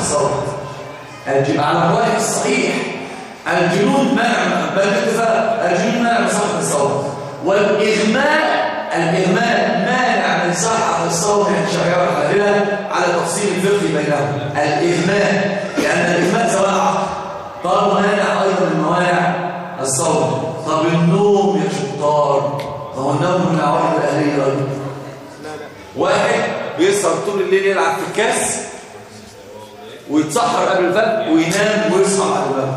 الصوم. على الرأي الصحيح الجنون مانع، بل بالاتفاق الجنون مانع من صحة الصوم، والإغماء مانع من صحة الصوم عند الشافعية والحنابلة على تفصيل الفقه بينهم. الإغماء لأن الإغماء زوال عقل، قالوا مانع أيضا من موانع الصوم. طب النوم يا شطار، هو النوم من العوامل الأهلية أيضا. واحد بيسهر طول الليل يلعب في الكاس ويتسحر قبل الفجر وينام ويصحى بعد الفجر،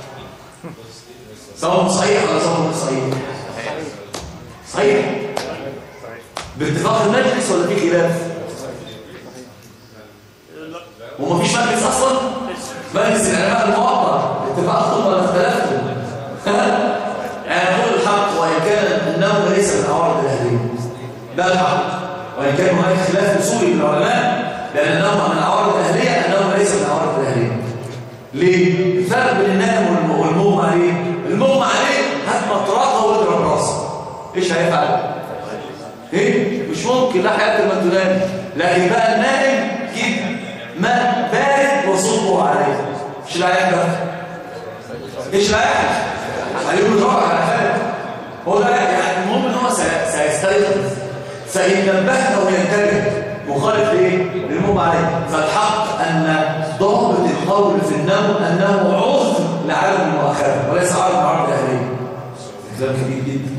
صوم صحيح ولا صوم مش صحيح؟ صحيح باتفاق المجلس ولا في خلاف؟ ومفيش مجلس اصلا، مجلس العلماء الموقر اتفاقكم ولا اختلفتم؟ يعني نقول الحق وان كان النوم ليس من العوارض الاهليه، ده الحق وان كان هناك خلاف اصولي من العلماء لان النوم من العوارض الاهليه، النوم ليس من العوارض الاهليه. ليه؟ الفرق بين النائم والمغمى عليه، المغمى عليه هات مطرقه واضرب راسه، ايش هيفعل؟ ايه؟ مش ممكن، لا حياه ما تنام. لكن بقى النائم جيب ماء بارد وصبه عليه، ايش اللي هيحدث؟ ايش اللي هيحدث؟ هيقول له على حاجه، هو ده يعني المهم ان هو سيستيقظ، فان نبهته ينتبه مخالف ايه؟ للمغمى عليه. فالحق ان ضابط القول في النوم انه عذر لعدم المؤاخذه وليس عارض من عوارض الاهليه. كلام كبير جدا.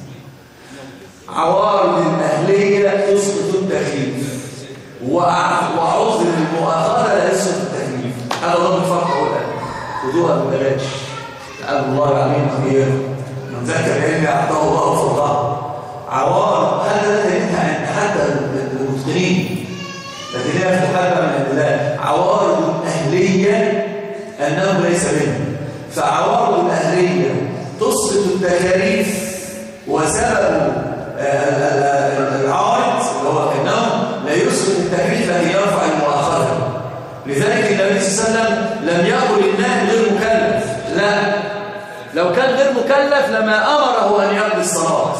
عوارض الاهليه تسقط التكليف، وعذر المؤاخذه لا يسقط التكليف. هذا ضابط الفرق اقول خذوها ببلاش. قال الله العليم خير من ذكر العلم اعطاه الله فضله. عوارض هذا انت حتى المتقنين، لكن هي تحدى من الله. عوارض الاهليه انه ليس منه، فعوارض الاهليه تسقط التكاليف، وسبب العارض اللي هو النوم لا يسقط التكليف لكن يرفع المؤاخذه. لذلك النبي صلى الله عليه وسلم لم يقل النائم غير مكلف، لا، لو كان غير مكلف لما امره ان يقضي الصلاه.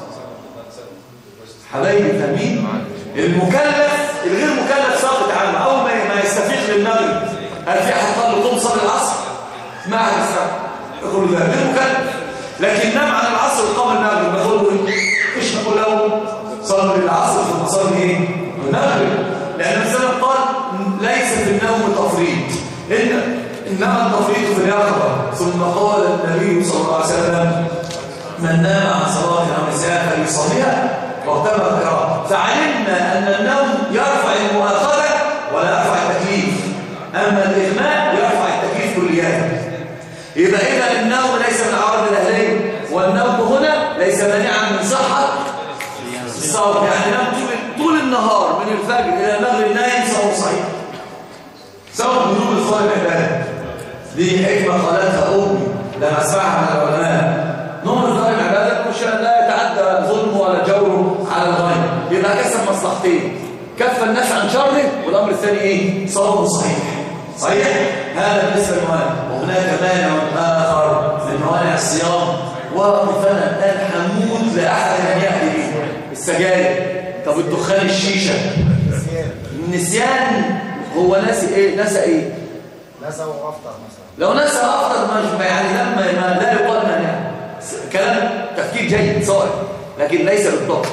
حبايبي فاهمين؟ المكلف الغير مكلف ساقط عنه، اول ما يستفيق للمغرب هل في احد قال له قوم صلي العصر؟ ما عرف يقول له غير مكلف. لكن نام عن العصر وقام المغرب نقول له ايش نقول له؟ صلي العصر ثم صلي ايه؟ المغرب. لان الرسول قال ليس في النوم تفريط، انما التفريط في اليقظه. ثم قال النبي صلى الله عليه وسلم من نام عن صلاه او نسيها فليصليها وقتها القراءه. فعلمنا ان النوم يرفع المؤاخذه ولا يرفع التكليف، اما الاغماء يرفع التكليف كليا. يبقى اذا النوم ليس من العوارض الاهليه، والنوم هنا ليس مانعا من صحه الصوم. يعني نام طول النهار من الفجر الى المغرب نايم، صوم صحيح، صوم بدون الصائم عباده. دي حكمه قالتها امي لما اسمعها من العلماء. نوم الصائم عباده مش لا يتعدى ظلمه ولا جوره على الغير، يبقى كسب مصلحتين، كف الناس عن شره، والامر الثاني ايه؟ صوم صحيح. صحيح؟ هذا بالنسبه للموانع. وهناك مانع اخر من موانع الصيام، ومثلا الان حمود لا احد ان ياتي به، السجاير. طب الدخان، الشيشه، النسيان. هو ناسي ايه؟ نسى ايه؟ نسى وافطر مثلا. لو نسى وافطر يعني لما لا يقال مانع، كلام تفكير جيد صائب، لكن ليس بالضبط.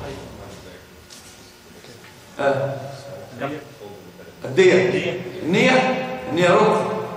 الدية، النية ركن،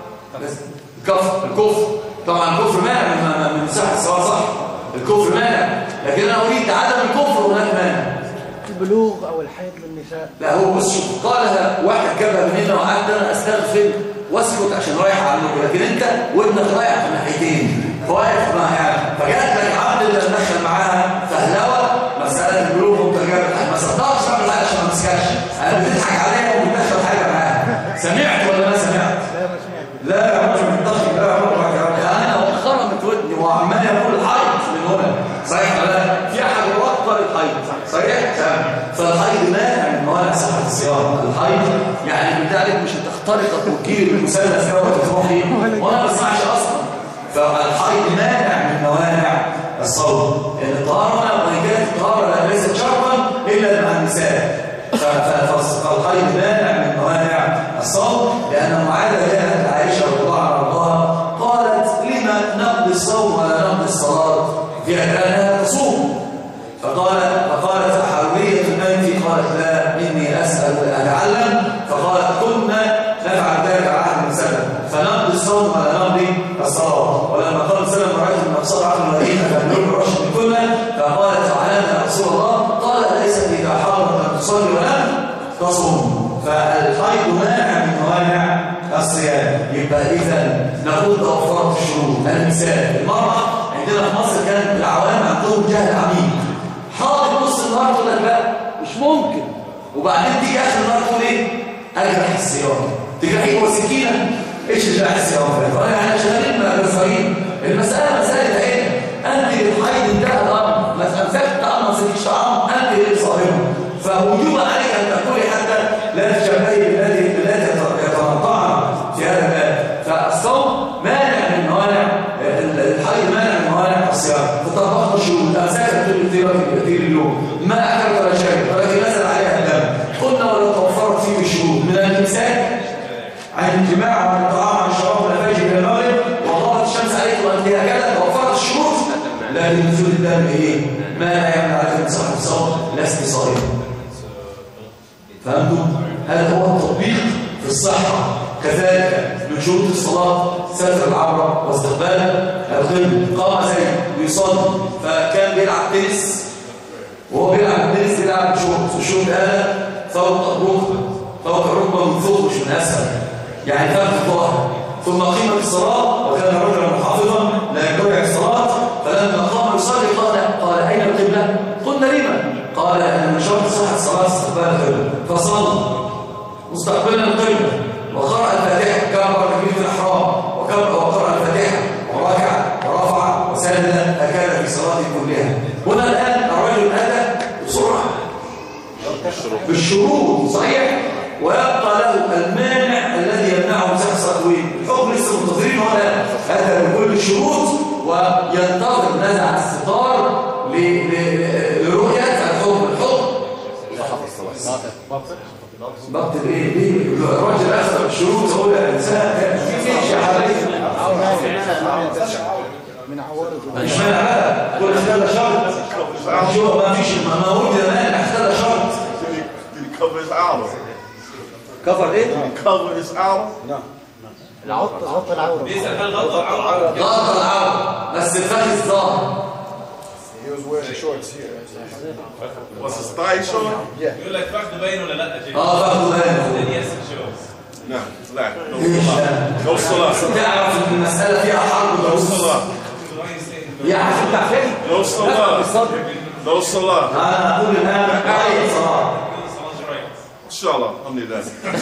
الكفر طبعا الكفر مانع من صحة الصلاة، صح؟ الكفر مانع، لكن انا اريد عدم الكفر وهناك مانع. البلوغ او الحيض للنساء. لا هو بص، قالها واحد جابها من هنا وقعدت انا استغفر واسكت عشان رايح عنه، لكن انت وابنك رايح من ناحيتين فواقف معاها، فجات لك عبد اللي دخل معاها فهلوه مساله البلوغ ومترجمه، ما صدقتش اعمل حاجه عشان ما امسكهاش، انا بتضحك عليها وبتدخل حاجه معاها. سمعت ولا ما سمعت؟ لا يا عم مش بتضحك، لا يا عم انا خرمت ودني وعمال يقول الحيض من هنا. صحيح ولا في احد وقر الحيض؟ صحيح. فالحيض مانع من موانع صحه الصيام. الحيض يعني بتاعك مش هتخترق وتجيب المثلث ده وتروحي وانا ما بسمعش اصلا. فالحيض مانع من موانع الصوم، لان الطهاره وان كانت الطهاره ليست شرطا الا مع النساء، فالحيض مانع من موانع الصوم، لأن معاذة جاءت عائشة رضي الله عنها قالت لما نقضي الصوم ولا نقضي الصلاة؟ في أنها تصوم. فقالت حرورية أنت؟ قالت لا، إني أسأل أتعلم. فقالت كنا نفعل ذلك على عهد وسلم، فنقضي الصوم ولا نقضي الصلاة. ولما قال سلم رأيت من أبصار عهد المدينة فبنقول الرشد من كنا، فقالت علمنا يا رسول الله، قال ليست إذا حرمت أن تصلي ولم تصوم. فالحيض مانع من موانع الصيام. يبقى إذا نقول توفرت الشروط. المثال المرأة عندنا في مصر كان العوام عندهم جهل عميق، حاضر نص النهار تقول لك لا مش ممكن، وبعدين تيجي اخر النهار تقول ايه؟ اجرح الصيام. تجرحيه وسكينه؟ ايش جرح الصيام؟ احنا شغالين بالفريق. المساله مساله عين. انت الحيض انتهى الامر، ما امسكت طعام ما مسكتش طعام، انت اللي صائمه، فوجوب عليك ان تاكلي حتى لا تشبهي بالذي يتنطعن في هذا الباب. فالصوم مانع من موانع الحيض، مانع من موانع الصيام. فطبقت الشروط، امسكت طول اليوم ما اكلت ولا شربت ولكن نزل عليها الدم، قلنا ولو توفرت فيه الشروط من الامساك عن الجماع وعن الطعام عن الشراب والافاجي من المغرب، وغابت الشمس عليك وانت هكذا توفرت الشروط، لكن نزول الدم ايه؟ ما لا يمنع عليك من صحه الصوم، لست صائما. فهمتم؟ هذا هو التطبيق في الصحه. كذلك من شروط الصلاه ستر العوره واستقبال القبله. قام زيد ويصلي فكان بيلعب تنس، وهو بيلعب التنس بيلعب بشوط، والشوط ده فوق الركبه من فوق مش من اسفل، يعني فوق الظهر. ثم قيمت الصلاه وكان رجلا محافظا لا يضيع الصلاه، فلما قام يصلي قال اين القبله؟ قلنا لما؟ قال ان من شرط صحه الصلاه استقبال القبله، فصلى مستقبلا القبله وقرأ الفاتحه كما تكبيره الاحرام، وقرأ الفاتحه وركع ورفع وسجد، هكذا في صلاته كلها. هنا الان الرجل اتى بسرعه بالشروط صحيح، ويبقى له المانع الذي يمنعه من صحه الصلاه. الحكم لسه منتظرين هنا هذا بكل الشروط، وينتظر نزع الستار لرؤيه الحكم. ضبط الايه؟ الراجل اخذ الشروط هو الانسان فيش يا حبيبي من عوارض مش مانع بقى. كل اختار شرط، شو ما فيش موجود زمان اختار شرط. الكفر اعرض. كفر ايه؟ الكفر اعرض. نعم. غطى العوره. بيسأل هل غطى العوره؟ غطى العوره بس الفخذ ظاهر. He was wearing shorts here. Was his thigh showing? Yeah. يقول لك فخذ باين ولا لا؟ فخذ باين. Yes it shows. نعم لا. No صلاة. تعرف ان المساله فيها حرب. No صلاة. يا عارف بتاع فين؟ No صلاة. No صلاة. انا اقول الان اي صلاه. ان شاء الله الحمد لله.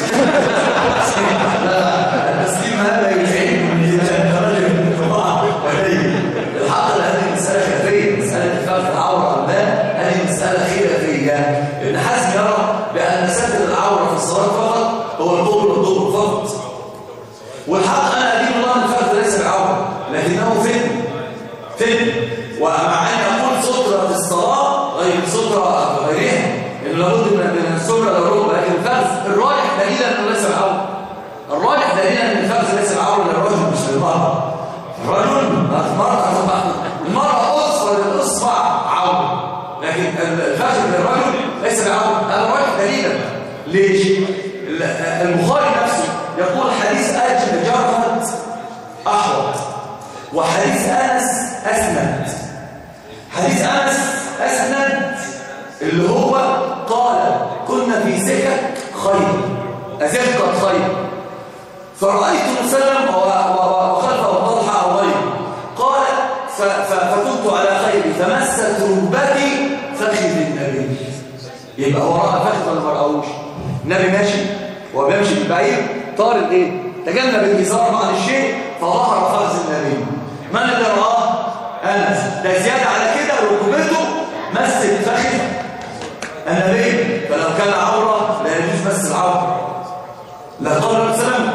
التسليم هذا يزعجني من الرجل من القطاع وليه. الحق هذه مساله خلافيه، مساله اتفاق العوره او لا، هذه مساله خلافيه. ابن حزم يرى بان ستر العوره في الصلاه فقط هو الظهر والظهر فقط، والحق انا ادين الله ان الفخذ ليس بعوره لكنه فتن. ومع ان اقول ستره الصلاه غير ستره غيرها، ان لابد من الستره للركبه، لكن الفخذ الراجح دليلا انه ليس بعوره. الراجح دليلا ان الفخذ ليس بعوره للرجل مش للمراه. الرجل المرأة أصفر الإصبع عورة، لكن الفخذ للرجل ليس بعورة. هذا راجح دليلا. ليش؟ البخاري نفسه يقول حديث أجل جرفت أحوط، وحديث أنس أسند. حديث أنس أسند اللي هو قال كنا في سكك خير، أزفقت خير، فرأيت مسلم وخلفه طلحة أو غيره، قال فكنت على خير فمست ركبتي فخذ النبي. يبقى هو رأى فخذ ولا ما رأوش؟ النبي ماشي وبيمشي بالبعير طار الايه؟ تجنب الإزار عن الشيء فظهر فخذ النبي. من اللي رآه؟ أنس. ده زيادة على كده ركبته مست فخذ النبي، فلو كان عورة لا يجوز مس العورة. لا قال الله سلام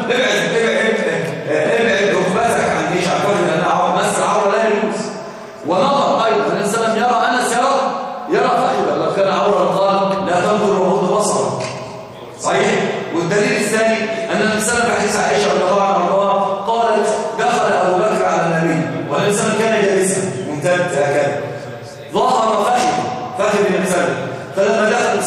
ابعد ركبتك عن ايش عن لانها عورة، مس العورة لا يجوز. ونظر ايضا النبي صلى الله عليه وسلم يرى انس يرى فخذا، لو كان عورة قال لا تنظر وغض بصرك. صحيح. والدليل الثاني ان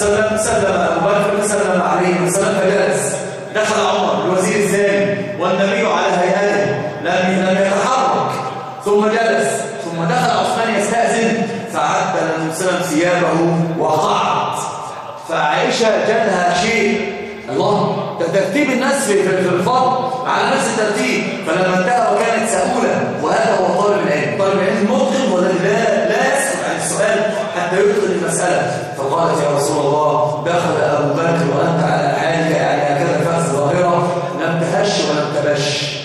وسلم سلم أبو بكر فسلم عليه وسلم فجلس. دخل عمر الوزير الثاني والنبي على هيئته لم يتحرك ثم جلس. ثم دخل عثمان يستأذن فعدل النبي صلى الله عليه وسلم ثيابه وقعد. فعائشة جالها شيء، الله ترتيب الناس في الفضل على نفس الترتيب. فلما انتهى وكانت سهولة، وهذا هو طالب العلم. طالب العلم المتقن والذي لا يسكت عن السؤال حتى يتقن المسألة. فقالت يا رسول الله دخل أبو بكر وأنت على حالك، يعني هكذا فاز ظاهرة، لم تهش ولم تبش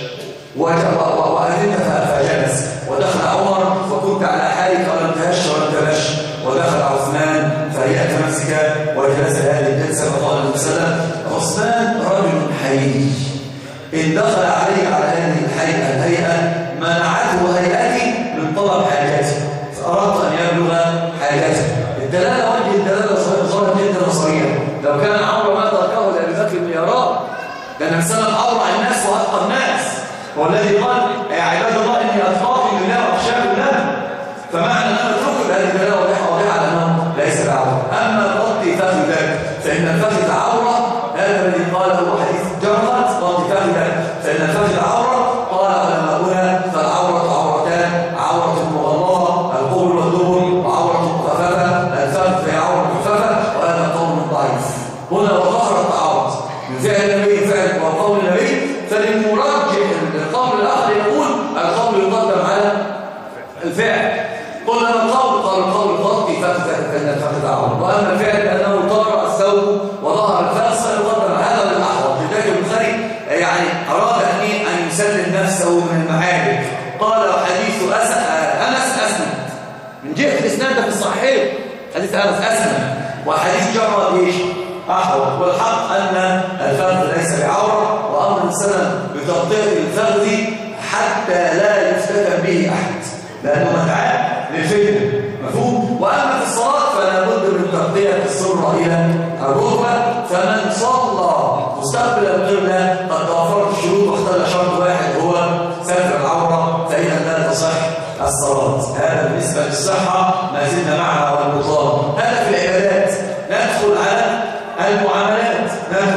وأذنت فجلس. ودخل عمر وكنت على حالك ولم تهش ولم تبش. ودخل عثمان فهي تمسك وجلس هذه الجلسة. فقال النبي صلى الله عليه وسلم عثمان رجل حي، إن دخل عليه على هذه الهيئة منعته هيئتي من طلب حاجته، فأردت أن يبلغ حاجته. الدلالة وجه الدلالة ظاهرة جدا وصريحة. لو كان عمرو ما تركه لأبي بكر بن يراه، لأن السلف أورع الناس وأتقى الناس، هو الذي قال يا عباد الله إني أتقاكم لله وأخشاكم له. فمعنى أن نتركه بهذه الدلالة واضحة على أنه ليس بعوره. أما تغطي فخذك فإن الفخذ عورة، هذا الذي قاله حديث جرقت تغطي فخذك فإن الفخذ عورة. قال علماؤنا فالعورة عورتان، عورة مغلظة القبل والدبر، وعورة مخففة الفخذ فهي عورة مخففة، وهذا قول ضعيف. هنا وظهر التعارض من فعل النبي فعل وقول النبي، فللمرجح القول الآخر يقول القول يقدم على الفعل. قلنا القول قال القول غطي فخذك فإن الفخذ عورة، وأما الفعل أنه طار الثوب وظهر الفخذ فيقدم هذا للأحوط. لذلك البخاري يعني أراد أن يسلم نفسه من المعارك. قال حديث أنس أسند من جهة الإسناد في الصحيح، حديث أنس أسند، وحديث جرد إيش أحوط. والحق أن الفخذ ليس بعورة، وأمر السلام بتغطية الفخذ حتى لا يفتتن به أحد، لأنه مدعاة للفتنة، مفهوم؟ وأما في الصلاة فلا بد من تغطية السرة إلى الركبة. فمن صلى مستقبل القبلة قد توفرت الشروط واختل شرط واحد هو ستر العورة، فإذا لا تصح الصلاة. هذا بالنسبة للصحة، ما زلنا معها والبطلان. هذا في العبادات. ندخل على المعاملات،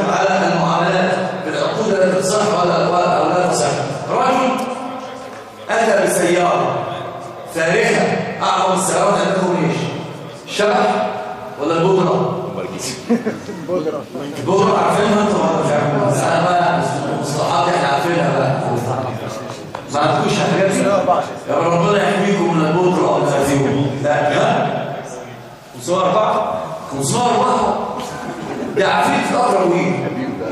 في العقود التي تصح أو لا تصح. رجل أتى بسيارة فارهة، أعظم السيارات عندكم إيش؟ الشبح ولا البودرة؟ البودرة عارفينها أنتم ولا مش عارفينها؟ أنا بقى المصطلحات إحنا عارفينها بقى. ما عندكوش حاجات دي؟ يا ربنا يحميكم من البودرة والمزيون. لا 504 ده عفريت أقربوين.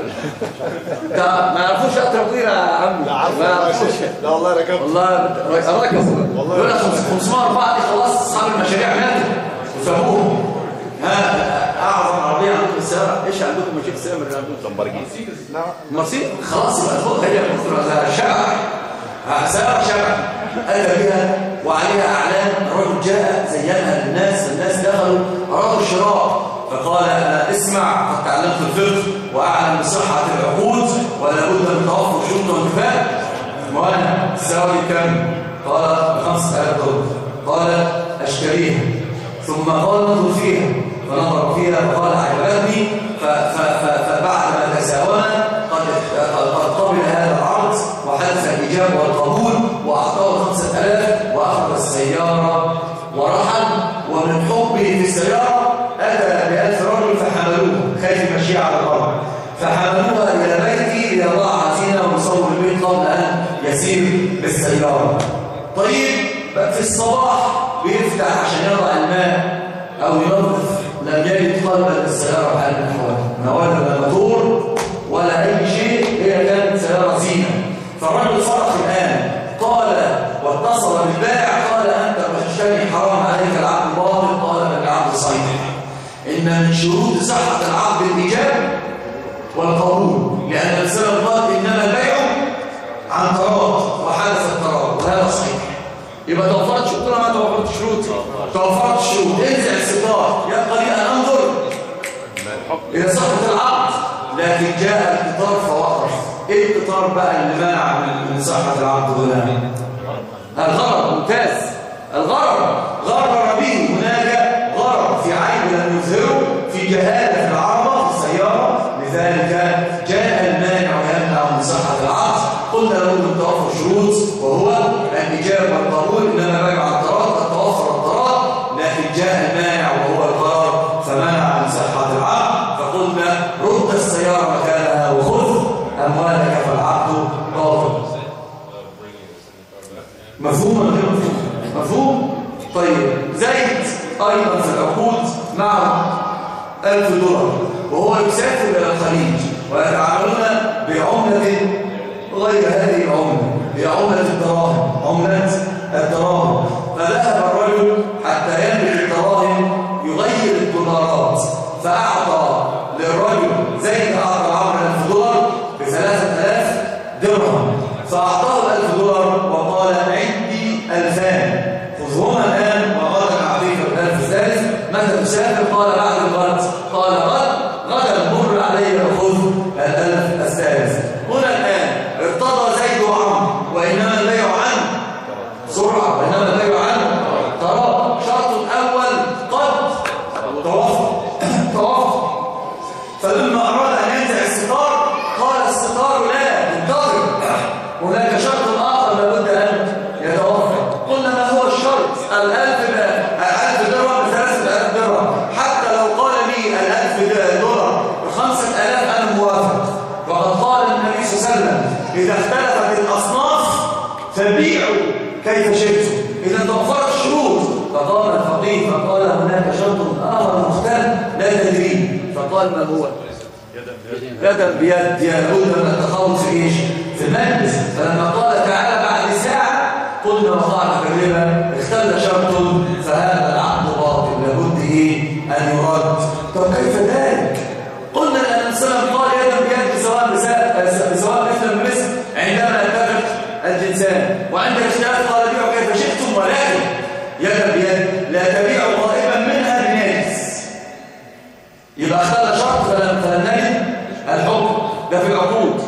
ده ما يعرفوش أقربوين يا عمي. لا والله ركبت. والله ركبوا. يقول لك 504 دي خلاص أصحاب المشاريع ماتوا وسابوهم. أعظم عربية عندكم السيارة. إيش عندكم مشيك السيارة من عندكم؟ لامبورجيني. مرسيدس. خلاص يبقى الفوق هي شبح. سيارة شبح. أتى بها وعليها أعلام. الرجل جاء زينها للناس، الناس دخلوا أرادوا الشراء. فقال أنا اسمع، قد تعلمت الفقه وأعلم بصحة العقود ولا بد من توفر شروط وانتفاء. وأنا الساوي كم؟ قال $5,000. قال أشتريها. ثم قال نظر فيها، فنظر فيها فقال عجبتني. فبعد ما تساونا قد قبل هذا العرض وحدث الإجابة والقبول، وأعطاه 5,000 وأخذ السيارة ورحل. ومن حبه في السيارة أتى ب1000 رجل فحملوه، خايف المشي على الأرض، فحملوها إلى بيتي ليضعها زينة ويصور البيت قبل أن يسير بالسيارة. طيب في الصباح بيفتح عشان يضع الماء أو ينظف، لم يجد قلبا للسيارة بحال من الأحوال، ما ولا موتور ولا أي شيء، هي كانت سيارة زينة. فالرجل صرخ الآن، قال واتصل بالبائع قال أنت غششتني، حرام عليك العقد باطل. قال بل العقد صحيح. إن من شروط صحة العقد الإيجاب والقبول، لأن السلف قال إنما البيع عن تراض وحدث التراض، وهذا صحيح. يبقى توفرت شروط ولا ما توفرت شروط؟ توفرت شروط. انزع الستار، يبقى لي أن أنظر إلى صحة العقد. لكن جاء القطار فوقف. إيه القطار بقى اللي منع من صحة العقد هنا؟ الغرر. ممتاز. الغرر غرر به، هناك غرر في عيب لم يظهره في جهالة في العربة في السيارة، لذلك جاء المانع يمنع من صحة العقد. قلنا له من توفر شروط، وهو الإجابة والقبول، إنما بيع الضرار قد توفر الضرار، لكن جاء المانع وهو القرار فمنع من صحة العقد. فقلنا رد السيارة مكانها وخذ أموالك فالعقد باطل. مفهوم ولا غير مفهوم؟ مفهوم؟ طيب زيد أيضا في العقود مع $1000 وهو يسافر إلى الخليج ويتعاملون بعملة غير هذه العملة، هي عملة الدراهم، عملة الدراهم. فذهب الرجل حتى يملك الدراهم يغير الدولارات، فأعطى للرجل زيد أعطى عمرو $1000 ب3000 درهم، فأعطاه $1000 وقال عندي 2000 خذهما الآن وغدا أعطيك ال1000 الثالث. متى تسافر؟ قال بعد الغد. قال غدا مر علي وخذ ال1000 الثالث. هنا الآن ارتضى زيد وعمرو، وإنما البيع عنه سرعة، وإنما البيع عنه طراب. شرط الأول قد توفر. فلما أراد أن ينزع الستار قال الستار لا انتظر، هناك شرط آخر لابد أن يتوفر. قلنا ما هو الشرط؟ $1000 درهم ب3000 درهم. حتى لو قال لي $1000 ب5000 أنا موافق. وقد قال النبي صلى الله عليه وسلم إذا اختلفت الأصناف فبيعوا كيف شئتم، إذا توفرت الشروط. فقام الفقيه فقال هناك شرط آخر مختلف لا تدري، فقال ما هو؟ يدا بيد. يقول من التخوض في ايش؟ في المجلس. فلما قال تعالى بعد ساعة قلنا وقعنا في الربا اختل شرط فهذا العقد باطل لابد أن يرد. طب كيف ذلك؟ قلنا لأن الإنسان قال يدا بيد سواء مثل بمثل عندما يتفق الجنسان، وعند الاختلاف قال بيعوا كيف شئتم، ولكن يدا بيد لا تبيعوا قائبا منها بنجس. يبقى اختل شرط فلن نجد الحكم ده في العقود.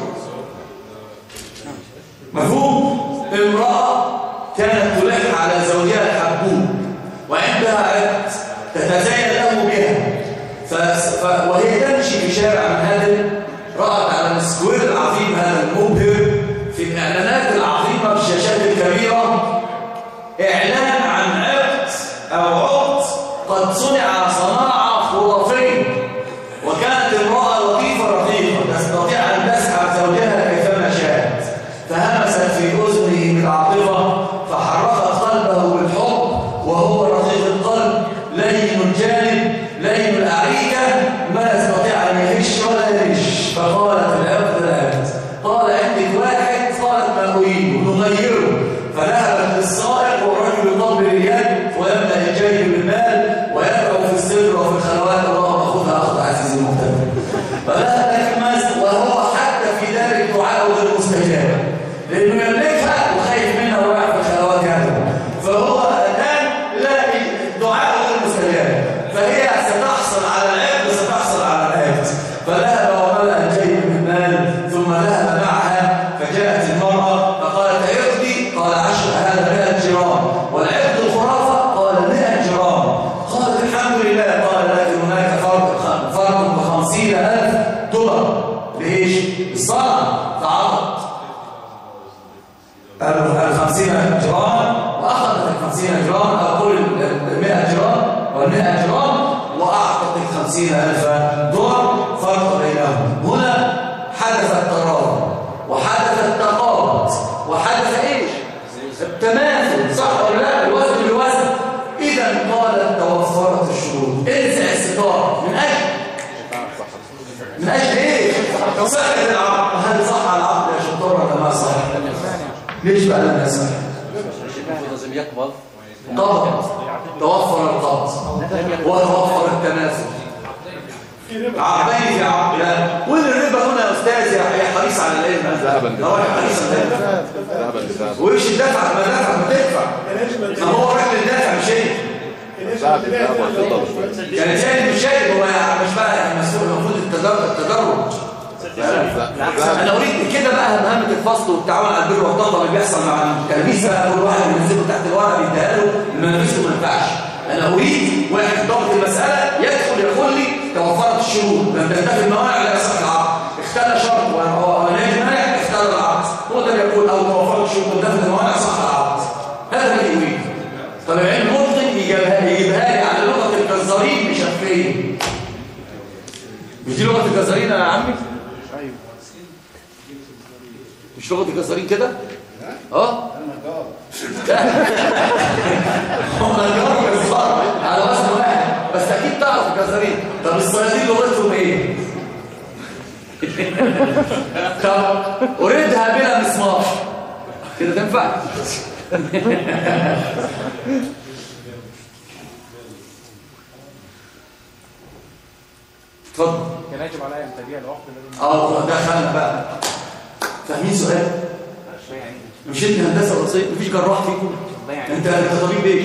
مفهوم؟ امرأة كانت تلح على زوجها الحبوب وعندها عقد تتزين له بها، وهي تمشي في شارع منهدم رأت على السكوير العظيم هذا المبهر في الإعلانات العظيمة بالشاشات الكبيرة إعلان عن عقد أو عقد قد صنع صناعة خرافية، وكانت امرأة لطيفة رقيقة تستطيع أن تسحب زوجها كيفما شاءت، فهمست في أذنه بالعاطفة فحركت قلبه بالحب، وهو رقيق القلب لين الجانب لين الأعيكة ما يستطيع أن يهش ولا يهش. فقالت العقد قال عندك واحد، قالت ما أريد نغيره. فذهبت للسائق والرجل يقبل اليد ويبدأ الجيب بالمال ويدعو في السر وفي الخلوات اللهم خذها أخذ عزيزي المحترم. فذهب لكن وهو حتى في ذلك دعاء غير مستجاب لأنه يملكها وخايف منها وراح في الخلوات يعني. فهو الآن لا دعاء غير مستجاب، فهي ستحصل على العقد ستحصل على العقد. فذهب وملأ الجيب بالمال ثم ذهب معها، فجاءت المرأة فقالت عقدي، قال 10 هذا 100 جرام، والعقد الخرافة قال 100 جرام. قالت الحمد لله. قال لكن هناك فرق $50,000 ليش؟ الصنعة. فعرض 50 جرام وأخذت 50 جرام أو قل 100 جرام وال100 جرام وأعطت $50,000 فرق بينهم. هنا حدث التراضي وحدث التقابض وحدث إيش؟ التماثل، صح ولا لا؟ الوزن بالوزن. إذا قالت توفرت الشروط. انزع الستار من أجل إيه؟ صحة العقد. هل صح العقد يا شطار ولا ما صح؟ ليش بقى لم يصح؟ لازم يقبض قبض، توفر القبض وتوفر التماثل. عقدين في عقد. لا، وين الربا هنا يا استاذ؟ يا حريص على العلم. راجل حريص على العلم. وإيش الدفع؟ ما دفع ما تدفع. ما هو راجل الدفع مش ايه؟ كان جاي مش شايف هو مش بقى مسؤول المفروض التدرج. انا اريد كده بقى مهمه الفصل والتعاون على البر والتقوى اللي بيحصل مع التلميذ بقى كل واحد بينزله تحت الورقه بيديها له اللي ما نفسه ما ينفعش. انا اريد واحد ضابط المساله يدخل يقول لي توفر الشروط لم تنتفي الموانع لا يصح العقد. اختل شرط ونجد مانع اختل العقد. هو ده بيقول او توفرت الشروط وانتفت الموانع صح العقد. هذا اللي يريد. طب العلم المتقن يجيبها لي على لغه الجزارين بشفيه. مش دي لغه الجزارين يا عمي؟ ايوه مش لغه الجزارين كده؟ اه هم نجار وجزار على وزن واحد، بس اكيد تعرف الجزارين. طب الصيادين لغتهم ايه؟ طب اريدها بلا مسمار كده تنفع؟ اتفضل. كان يجب علي ان تبيع العقد دخلنا بقى. فاهمين سؤال؟ مش انت هندسه وصيه مفيش جراح فيكم؟ انت طبيب ايه؟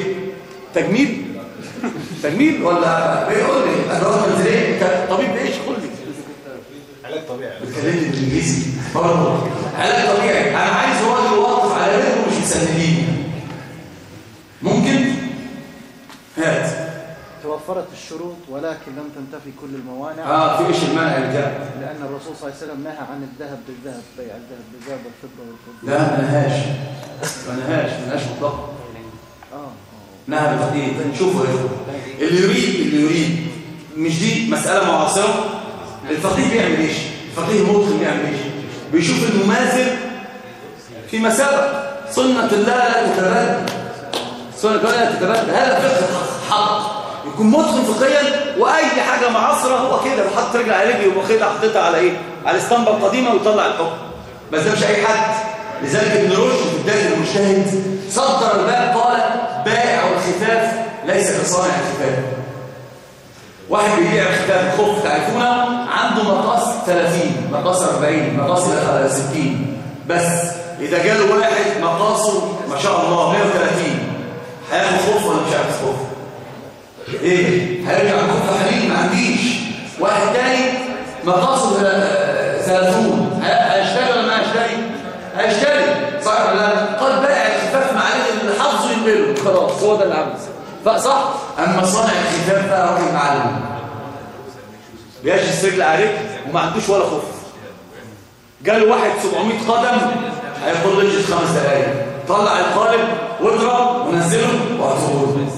تجميل ولا ايه؟ قول لي ادوات منزليه. انت طبيب ايش؟ قول لي. علاج طبيعي. بتكلمني بالانجليزي برضه. علاج طبيعي. انا عايز راجل يوقف على رجله مش يسندني. ممكن؟ هات. توفرت الشروط ولكن لم تنتفي كل الموانع. في ايش المانع اللي جاء؟ لان الرسول صلى الله عليه وسلم نهى عن الذهب بالذهب، بيع الذهب بالذهب والفضه والفضه. لا ما نهاش مطلقا. نهى بالتحديد. شوفوا يا اخوان، اللي يريد مش دي مساله معاصره. الفقيه بيعمل ايش؟ الفقيه المتقن بيعمل ايش؟ بيشوف المماثل في مسابق. سنه الله لا تتبدل. سنه الله لا تتبدل. هذا فقه حق. يكون متقن فقهيا، واي حاجه معاصره هو كده بيحط رجل على رجل وواخدها حاططها على ايه؟ على الاسطمبه القديمه ويطلع الحكم. بس ده مش اي حد. لذلك ابن رشد في بدايه المجتهد صدر الباب قال بائع الخفاف ليس كصانع الخفاف. واحد بيبيع الخفاف الخف تعرفونه عنده مقاس 30 مقاس 40 مقاس 60 بس. اذا جاله واحد مقاسه ما شاء الله 130 هياخد خف ولا مش هياخد خف؟ ايه؟ هيرجع الخف حليل. ما عنديش. واحد تاني مقاسه 30 هيشتري ولا ما هيشتري؟ هيشتري. صح ولا لا؟ قال بائع الخفاف مع اللي حافظه ينبله خلاص هو ده اللي عاوز. فصح. اما صانع الخفاف بقى راجل معلم بيجلس رجل على رجل وما عندوش ولا خف. جاله واحد 700 قدم هياخد له 5 دقايق. طلع القالب واضرب ونزله وهتقول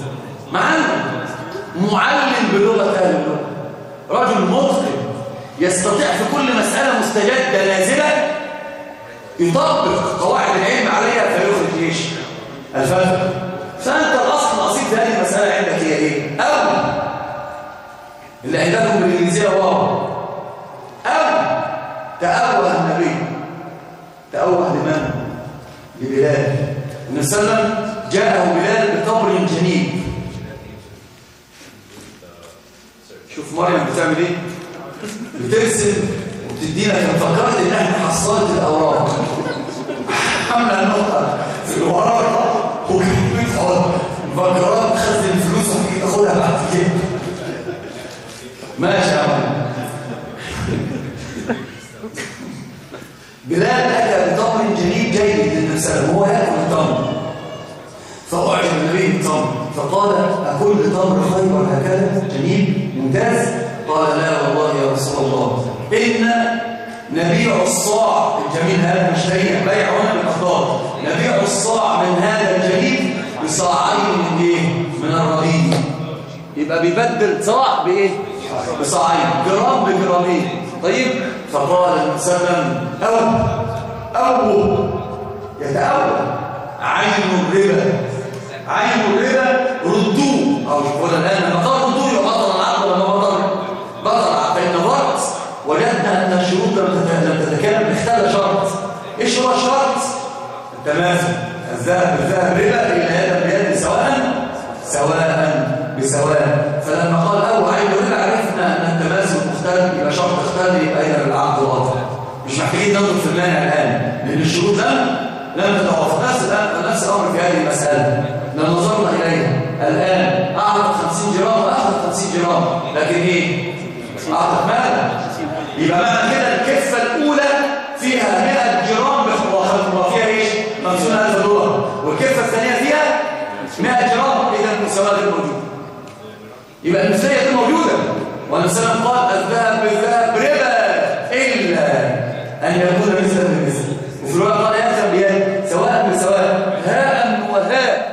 معلم بلغه اهل اللغه. رجل متقن يستطيع في كل مساله مستجده نازله يطبق قواعد العلم عليها فيخرج ايش؟ الفهم. فانت الاصل الاصيل في هذه المساله عندك هي ايه؟ او اللي عندكم بالانجليزيه واو، او تأوه النبي. تأوه لمن؟ لبلال. النبي صلى الله عليه وسلم جاءه بلال بتمر جنيب. شوف مريم بتعمل ايه؟ بترسم وبتدينا. كان فكرت ان احنا حصلت الاوراق حمله النقطه في الورقه وكانت بتقعد مفكرات تخزن الفلوس وتيجي تاخدها بعد كده. ماشي يا عم. بلال اتى بتمر جنيب جيد للنبي صلى الله عليه وسلم وهو ياكل التمر. فأعجب النبي بالتمر فقال أكل تمر خيبر هكذا جنيب ممتاز؟ قال لا والله يا رسول الله إن نبيع الصاع الجميل هذا نشتريه بيع هنا بالأفضال. نبيع الصاع من هذا الجنيب بصاعين من إيه؟ من الرغيف. يبقى بيبدل صاع بإيه؟ بصاعين. جرام بجرامين. طيب فقال النبي صلى الله عليه وسلم أو يتأول عين الربا. عين الربا ردوه. او يقول الان لما قال ردوه يبقى بطل العقد ولا بطل. فان ضرت وجدنا ان الشروط لم تتكلم اختل شرط. ايش هو الشرط؟ التماثل. الذهب بالذهب ربا الى يد بيد سواء بسواء. فلما قال او عين الربا عرفنا ان التماثل مختلف يبقى شرط اختل يبقى هنا العقد باطل. مش محتاجين ننظر في المانع الان لان الشروط لم تتوافق. نفس الامر في هذه المساله. لو نظرنا اليها الان اعطت 50 جرام واخذت 50 جرام لكن ايه؟ اعطت ماذا؟ يبقى معنى كده الكفه الاولى فيها 100 جرام وفيها ايش؟ 50,000 دولار والكفه الثانيه فيها 100 جرام. اذا المساواه غير موجوده. يبقى المثليه دي موجوده والنبي قال الذهب بالذهب ربا إلا أن يكون مثلا بمثل. وفي الوقت قال يأخذ بيد سواء بسواء هاء وهاء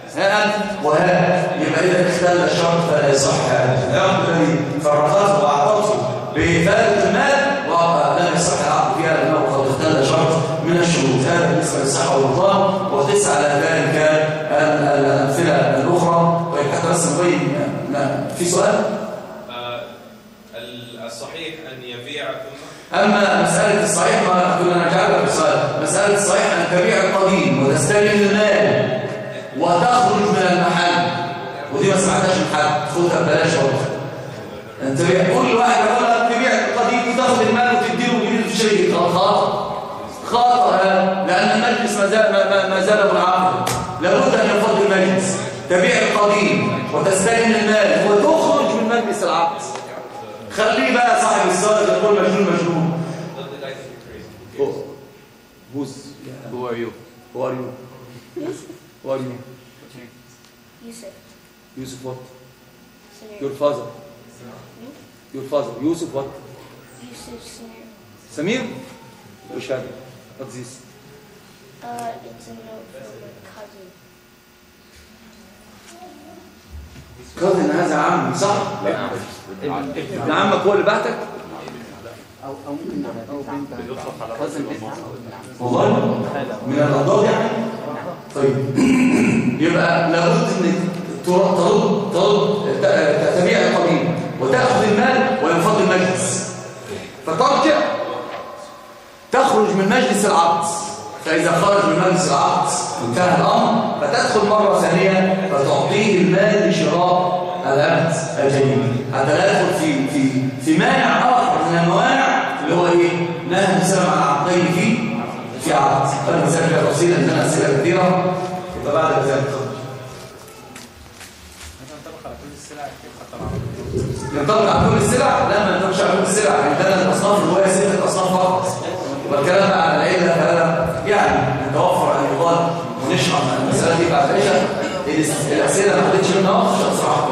يبقى إذا اختل الشرط فلا يصح هذا. العقد الذي فرقته وأعطته بفائدة المال ولم يصح العقد فيها لأنه قد اختل شرط من الشروط. هذا بالنسبة للصحة والبطلان. وقس على ذلك الأمثلة الأخرى. طيب حتى بس نبين في سؤال؟ الصحيح أن يبيع أما مسألة الصحيح ما كنا نجعلها بالسؤال. مسألة الصحيح أن تبيع القديم وتستلم المال وتخرج من المحل، ودي ما سمعتهاش من حد خدها ببلاش والله. انت كل واحد يقول لك تبيع القديم وتاخد المال وتديله جديد في شيء خطأ لأن المجلس ما زال منعقدا. لابد أن ينفض المجلس. تبيع القديم وتستلم المال وتخرج من مجلس العقد. خليه بقى صاحب السؤال يقول مجنون. Who are you? Yusuf what? Your father. Yusuf what? Yusuf Samir. Which one? What's this? It's a note from my cousin. cousin هذا عمي صح؟ ابن عمك هو اللي بعتك؟ أو بنت cousin بنت والله من الأضداد يعني؟ طيب يبقى لابد انك تبيع القديم وتأخذ المال وينفض المجلس فترجع تخرج من مجلس العقد. فإذا خرج من مجلس العقد انتهى الأمر فتدخل مرة ثانية فتعطيه المال لشراء العقد الجديد حتى لا يدخل في مانع آخر من الموانع اللي هو إيه؟ نهي بسبب عن عقدين في عقد. فأنا مسألة تفصيلا عندنا أسئلة كثيرة فبعد ذلك ينطبق على كل السلع؟ لا ما ينطبقش على كل السلع. عندنا الأصناف اللي هو 6 أصناف فقط. والكلام على العيلة هذا يعني نتوفر أن يقال ونشرح المسألة دي بعد عشاء. الأسئلة ما خدتش منها صراحة.